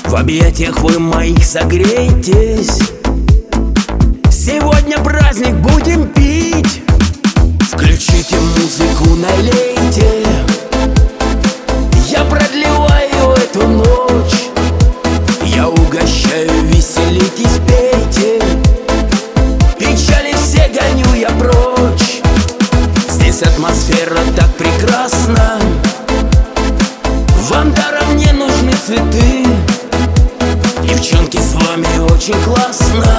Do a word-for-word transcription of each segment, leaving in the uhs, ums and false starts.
В объятиях вы моих согреетесь. Сегодня праздник, будем пить. Включите музыку, налейте. Я продлеваю эту ночь. Я угощаю, веселитесь, пейте. Печали все гоню я прочь. Здесь атмосфера так прекрасна. Вам даром не нужны цветы. Девчонки, с вами очень классно.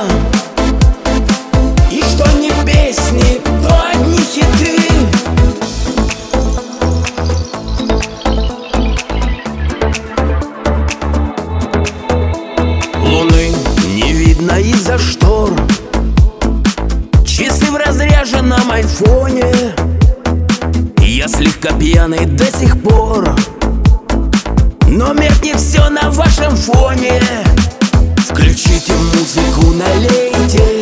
И что не песни, то одни хиты. Луны не видно из-за штор. Часы в разряженном айфоне. Я слегка пьяный до сих пор, но меркнет все на вашем фоне. Включите музыку, налейте.